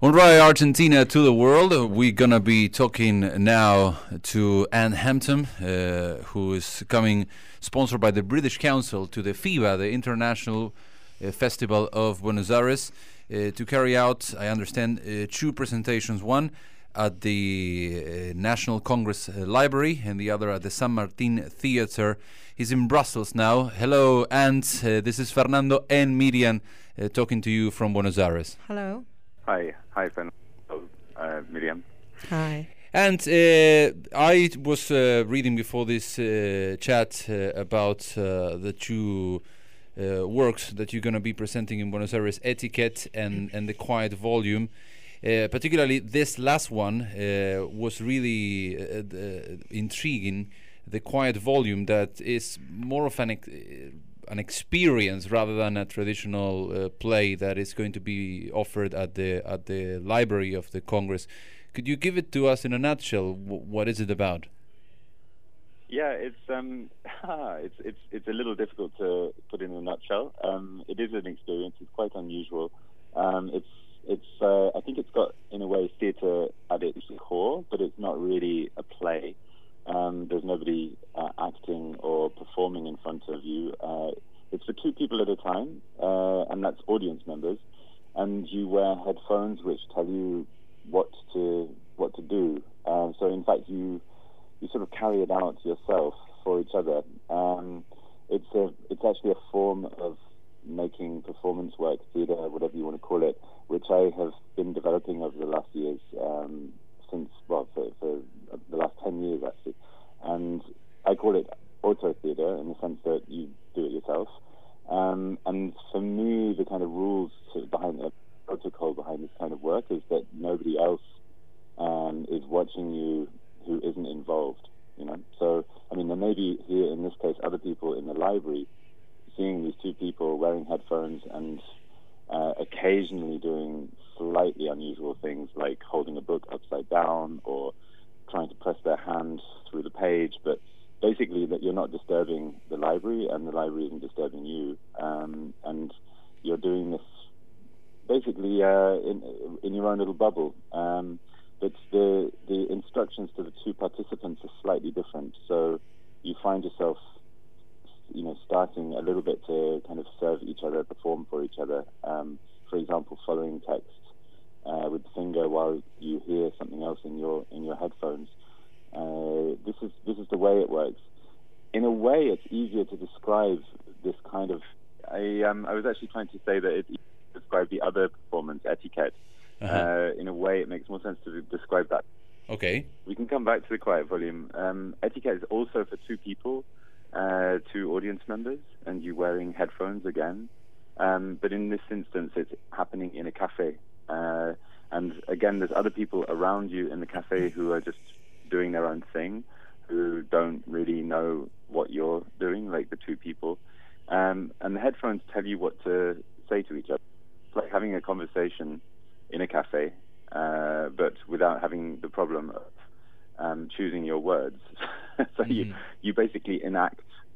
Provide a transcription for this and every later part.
On Rai Argentina to the world, we're gonna be talking now to Anne Hampton, who is coming, sponsored by the British Council, to the FIBA, the International Festival of Buenos Aires, to carry out, I understand, two presentations. One at the National Congress Library and the other at the San Martin Theater. He's in Brussels now. Hello, Anne. This is Fernando and Miriam talking to you from Buenos Aires. Hello. Hi, Fernando, Miriam. Hi. And I was reading before this chat about the two works that you're going to be presenting in Buenos Aires, Etiquette and The Quiet Volume. Particularly this last one was really intriguing, The Quiet Volume, that is more of an experience rather than a traditional play that is going to be offered at the Library of the Congress. Could you give it to us in a nutshell? What is it about? Yeah, it's it's a little difficult to put in a nutshell. It is an experience. It's quite unusual. I think it's got, in a way, theatre at its core, but it's not really a play. There's nobody acting or performing in front of you. It's for two people at a time, and that's audience members. And you wear headphones which tell you what to do. So in fact, you sort of carry it out yourself for each other. It's actually a form of making performance work, theatre, whatever you want to call it, which I have been developing over the last years, for the last 10 years actually. And I call it auto theatre in the sense that you do it yourself. And for me, the kind of rules behind the protocol behind this kind of work is that nobody else is watching you who isn't involved, you know. So, I mean, there may be here in this case other people in the library seeing these two people wearing headphones and occasionally doing slightly unusual things like holding a book upside down or trying to press their hand through the page, but basically that you're not disturbing the library and the library isn't disturbing you, and you're doing this basically in your own little bubble. But the instructions to the two participants are slightly different, so you find yourself, you know, starting a little bit to kind of serve each other, perform for each other. For example, following text with the finger while you hear something else in your headphones. This is the way it works. In a way, it's easier to describe this kind of. I was actually trying to say that it's easier to describe the other performance, Etiquette. In a way, it makes more sense to describe that. Okay. We can come back to The Quiet Volume. Etiquette is also for two people, two audience members, and you wearing headphones again. But in this instance, it's happening in a cafe. And again, there's other people around you in the cafe who are just doing their own thing, who don't really know what you're doing, like the two people. And the headphones tell you what to say to each other. It's like having a conversation in a cafe, but without having the problem of choosing your words. So you basically enact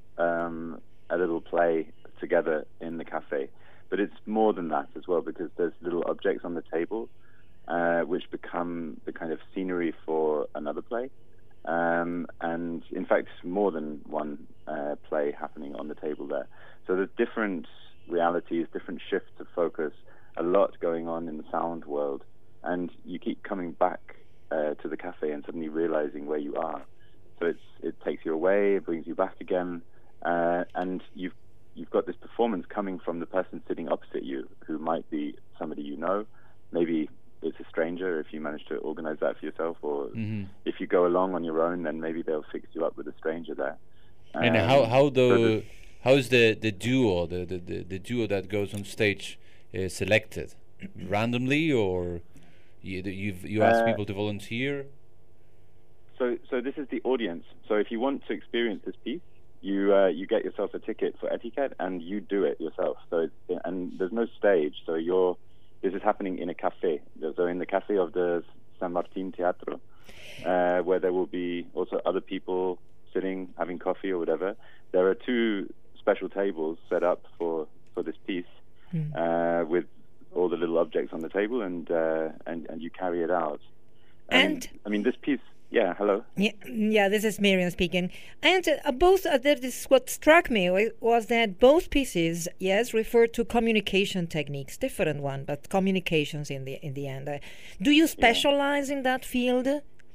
a little play together in the cafe. But it's more than that as well, because there's little objects on the table which become the kind of scenery for another play. And in fact, more than one play happening on the table there. So there's different realities, different shifts of focus, a lot going on in the sound world. And you keep coming back to the cafe and suddenly realizing where you are. So it takes you away, it brings you back again, and you've got this performance coming from the person sitting opposite you, who might be somebody you know. Maybe it's a stranger if you manage to organize that for yourself, or if you go along on your own, then maybe they'll fix you up with a stranger there. And how is the duo the duo that goes on stage selected randomly, or you ask people to volunteer? So this is the audience. So if you want to experience this piece, you get yourself a ticket for Etiquette and you do it yourself. So and there's no stage. So this is happening in a cafe. So in the cafe of the San Martin Teatro, where there will be also other people sitting having coffee or whatever. There are two special tables set up for this piece with all the little objects on the table, and you carry it out. And I mean, this piece. Yeah, hello. Yeah, this is Miriam speaking. And that is what struck me was that both pieces, yes, refer to communication techniques, different one, but communications in the end. Do you specialize in that field?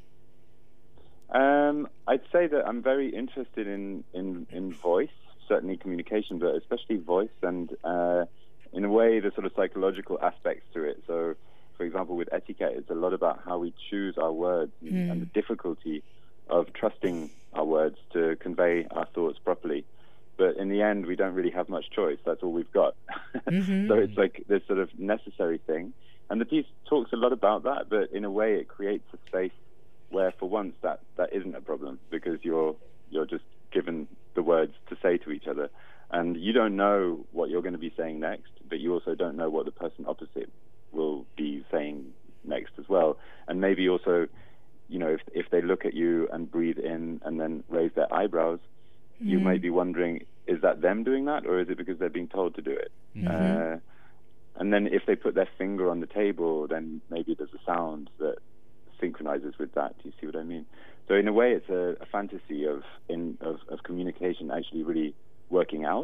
I'd say that I'm very interested in voice, certainly communication, but especially voice, and in a way the sort of psychological aspects to it. So, for example, with etiquette, it's a lot about how we choose our words and the difficulty of trusting our words to convey our thoughts properly. But in the end, we don't really have much choice. That's all we've got. So it's like this sort of necessary thing. And the piece talks a lot about that, but in a way it creates a space where for once that isn't a problem, because you're just given the words to say to each other. And you don't know what you're going to be saying next, but you also don't know what the person opposite will be saying next as well. And maybe also, you know, if they look at you and breathe in and then raise their eyebrows, you might be wondering, is that them doing that, or is it because they're being told to do it? And then if they put their finger on the table, then maybe there's a sound that synchronizes with that. Do you see what I mean? So in a way, it's a fantasy of communication actually really working out.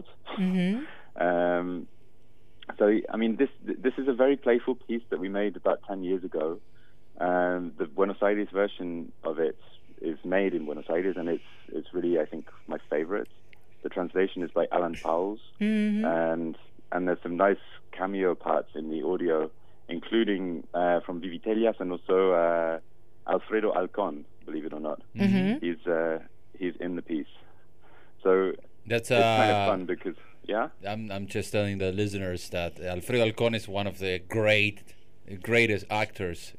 So, I mean, this is a very playful piece that we made about 10 years ago. The Buenos Aires version of it is made in Buenos Aires, and it's really, I think, my favorite. The translation is by Alan Pauls, and there's some nice cameo parts in the audio, including from Vivitellas and also Alfredo Alcon, believe it or not. He's in the piece. So that's it's kind of fun because... Yeah, I'm just telling the listeners that Alfredo Alcon is one of the greatest actors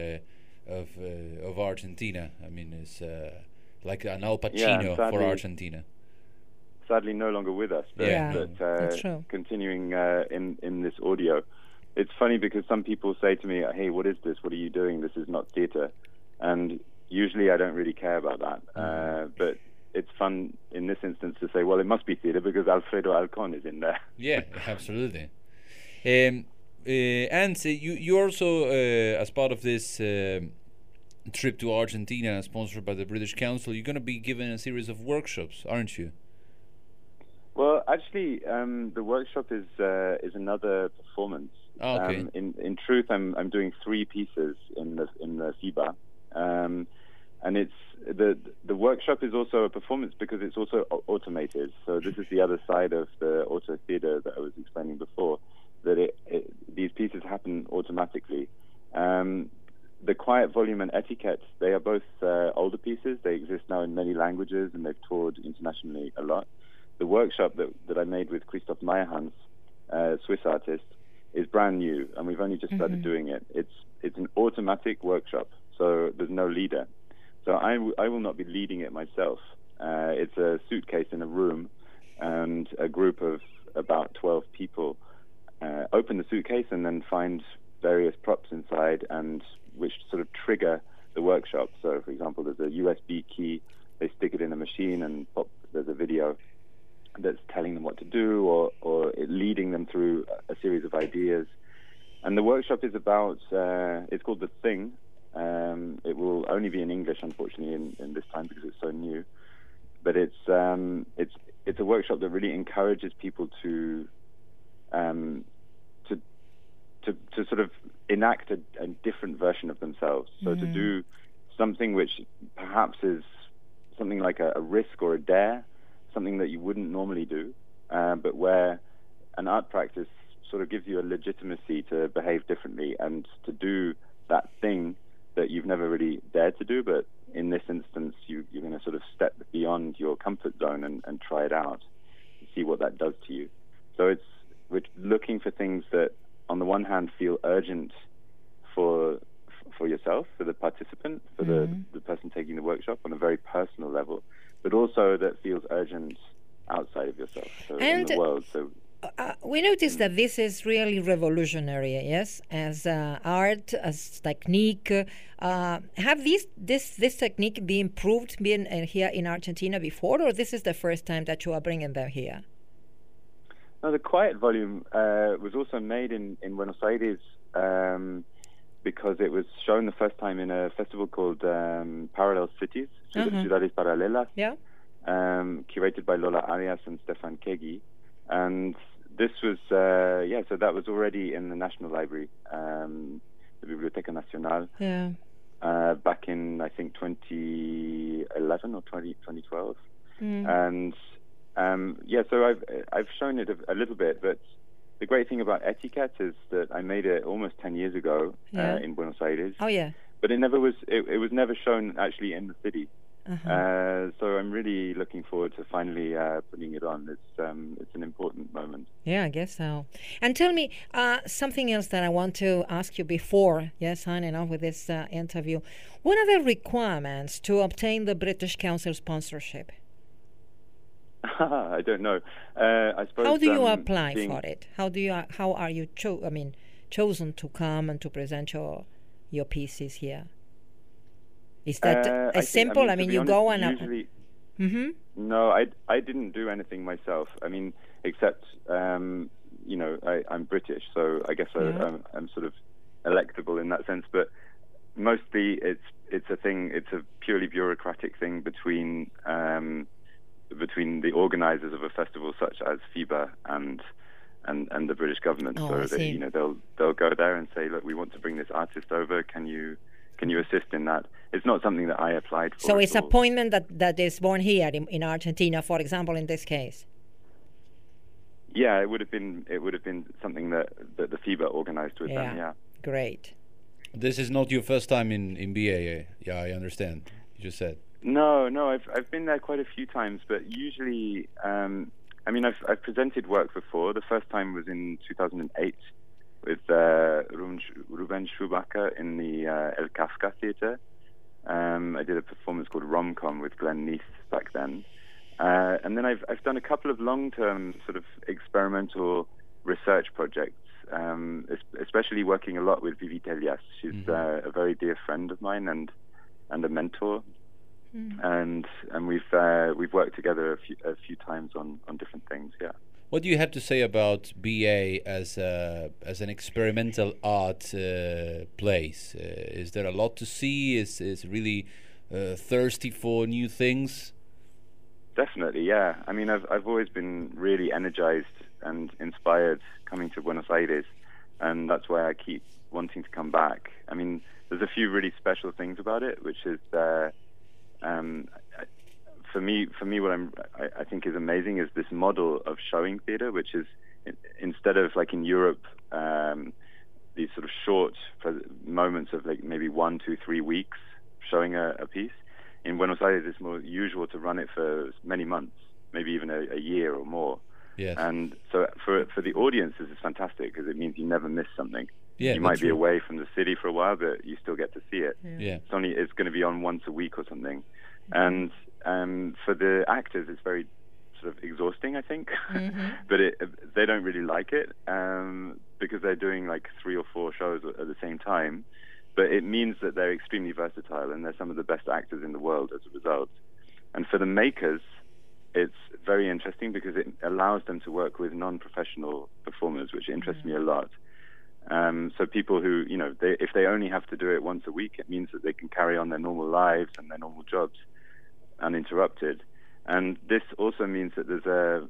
of Argentina. I mean, it's like an Al Pacino for Argentina. Sadly, no longer with us, but that's true. Continuing in this audio. It's funny because some people say to me, "Hey, what is this? What are you doing? This is not theater," and usually I don't really care about that, but it's fun in this instance to say, well, it must be theater because Alfredo Alcon is in there. Yeah, absolutely. And you also, as part of this trip to Argentina, sponsored by the British Council, you're going to be given a series of workshops, aren't you? Well, actually, the workshop is another performance. Oh, okay. In truth, I'm doing 3 pieces in the FIBA. And it's the workshop is also a performance because it's also automated. So this is the other side of the auto theater that I was explaining before, that these pieces happen automatically. The Quiet Volume and Etiquette, they are both older pieces. They exist now in many languages, and they've toured internationally a lot. The workshop that I made with Christoph Meyerhans, Swiss artist, is brand new, and we've only just started doing it. It's an automatic workshop, so there's no leader. So I will not be leading it myself. It's a suitcase in a room, and a group of about 12 people open the suitcase and then find various props inside, and which sort of trigger the workshop. So, for example, there's a USB key. They stick it in a machine, and there's a video that's telling them what to do, or leading them through a series of ideas. And the workshop is about, it's called The Thing. It will only be in English, unfortunately, in this time because it's so new. But it's a workshop that really encourages people to sort of enact a different version of themselves. So to do something which perhaps is something like a risk or a dare, something that you wouldn't normally do, but where an art practice sort of gives you a legitimacy to behave differently and to do that thing that you've never really dared to do, but in this instance you're going to sort of step beyond your comfort zone and try it out and see what that does to you. So we're looking for things that on the one hand feel urgent for yourself, for the participant, for the person taking the workshop on a very personal level, but also that feels urgent outside of yourself, so in the world. So we noticed that this is really revolutionary, yes, as art, as technique. Have this technique been proved here in Argentina before, or this is the first time that you are bringing them here? No, the Quiet volume was also made in Buenos Aires because it was shown the first time in a festival called Parallel Cities, Ciudades Paralelas, curated by Lola Arias and Stefan Kegi. And this was, so that was already in the National Library, the Biblioteca Nacional, back in, I think, 2011 or 2012. And so I've shown it a little bit, but the great thing about Etiquette is that I made it almost 10 years ago in Buenos Aires. Oh yeah. But it was never shown actually in the city. So I'm really looking forward to finally putting it on. It's an important moment. Yeah, I guess so. And tell me something else that I want to ask you before signing off with this interview. What are the requirements to obtain the British Council sponsorship? I don't know. I suppose. How do you apply for it? How are you chosen to come and to present your pieces here? Is that as simple? I mean, you go and usually. No, I didn't do anything myself. I mean, except I'm British, so I guess I'm sort of electable in that sense. But mostly, it's a purely bureaucratic thing between the organisers of a festival such as FIBA and the British government. They'll go there and say, look, we want to bring this artist over. Can you assist in that? It's not something that I applied for. So it's appointment that is born here in Argentina, for example, in this case. Yeah, it would have been something that the FIBA organised with them. Yeah. Great. This is not your first time in BA. Yeah, I understand. You just said. No, I've been there quite a few times, but usually, I've presented work before. The first time was in 2008 with Ruben Schubacher in the El Kafka Theatre. I did a performance called Rom-Com with Glenn Neath back then, and then I've done a couple of long-term sort of experimental research projects, especially working a lot with Vivi Tellas. She's a very dear friend of mine and a mentor. And we've worked together a few times on different things. Yeah. What do you have to say about BA as an experimental art place? Is there a lot to see? Is really thirsty for new things? Definitely, yeah. I mean, I've always been really energized and inspired coming to Buenos Aires, and that's why I keep wanting to come back. I mean, there's a few really special things about it, which is for me, what I think is amazing is this model of showing theatre, which is instead of like in Europe, these sort of short moments of like maybe 1, 2, 3 weeks showing a piece. In Buenos Aires, it's more usual to run it for many months, maybe even a year or more. Yes. And so for the audience, this is fantastic because it means you never miss something. Yeah, you might be away from the city for a while, but you still get to see it. Yeah. It's going to be on once a week or something. And for the actors, it's very sort of exhausting, I think. But they don't really like it because they're doing like 3 or 4 shows at the same time. But it means that they're extremely versatile and they're some of the best actors in the world as a result. And for the makers, it's very interesting because it allows them to work with non-professional performers, which interests me a lot. So people who, if they only have to do it once a week, it means that they can carry on their normal lives and their normal jobs uninterrupted. And this also means that there's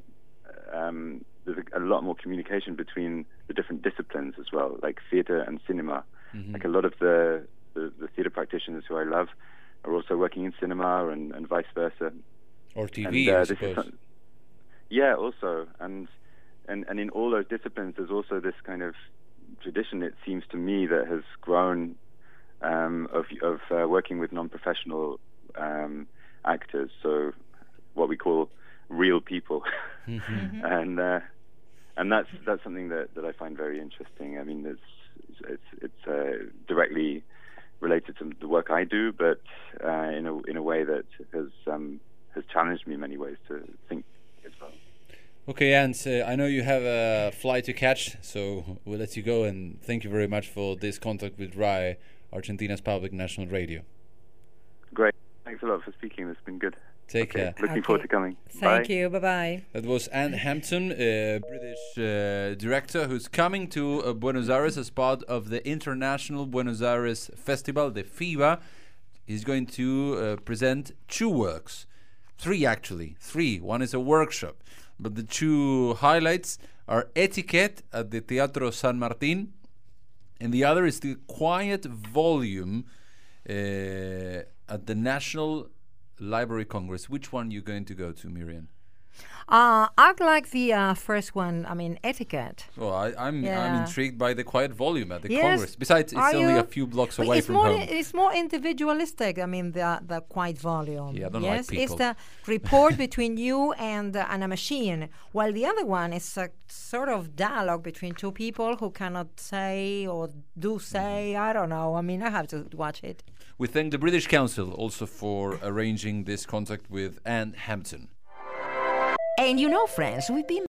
a lot more communication between the different disciplines as well, like theatre and cinema. Like a lot of the theatre practitioners who I love are also working in cinema and vice versa. Or TV, I suppose. Yeah, also. And in all those disciplines, there's also this kind of tradition, it seems to me, that has grown of working with non-professional actors, so what we call real people. And that's something that I find very interesting. I mean, it's directly related to the work I do, but in a way that has challenged me in many ways to think as well. Okay, Hans, I know you have a flight to catch, so we'll let you go, and thank you very much for this contact with RAI, Argentina's public national radio. Great. Thanks a lot for speaking. It's been good. Take care. Looking forward to coming. Thank Bye. you. Bye-bye. That was Anne Hampton, a British director who's coming to Buenos Aires as part of the International Buenos Aires Festival, the FIBA. He's going to present 2 works. 3 actually. 3. One is a workshop. But the 2 highlights are Etiquette at the Teatro San Martín, and the other is the Quiet Volume at the National Library Congress. Which one are you going to go to, Miriam? I'd like the first one. I mean, Etiquette. Well, I'm Yeah. intrigued by the Quiet Volume at the Yes. Congress. Besides, it's Are only you? a few blocks But away it's from more home. it's more individualistic. I mean, the Quiet Volume. Yeah, I don't like yes, people. it's the report between you and a machine, while the other one is a sort of dialogue between 2 people who cannot say or do say. I don't know. I mean, I have to watch it. We thank the British Council also for arranging this contact with Anne Hampton. And you know, friends, we've been